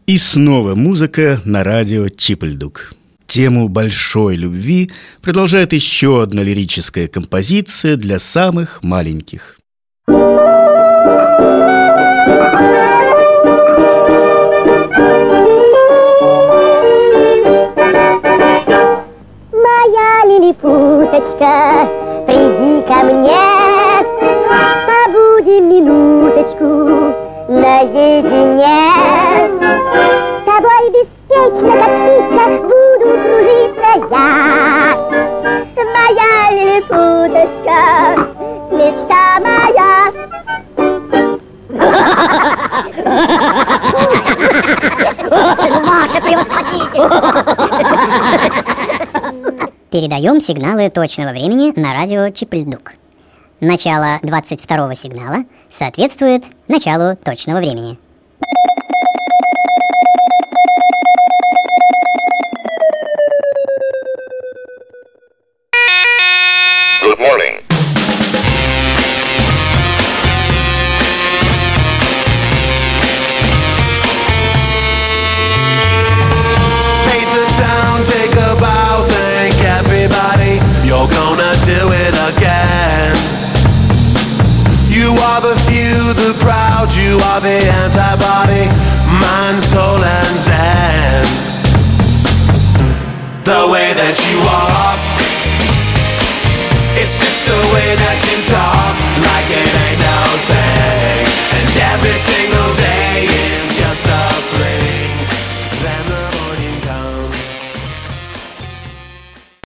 И снова музыка на радио Чип-Ль-Дук. Тему большой любви продолжает еще одна лирическая композиция для самых маленьких. Моя лилипуточка, приди ко мне, побудем минуточку наедине. С тобой беспечно, как птица, буду кружиться я. Моя лилипуточка, мечта моя. Маша, превосходите! Передаем сигналы точного времени на радио Чип-Ль-Дук. Начало 22-го сигнала соответствует началу точного времени. Good morning. Paint the town, take a bow, thank everybody. You're gonna do it again. You are the few, the proud, you are the antibody, mind, soul, and zen. The way that you are.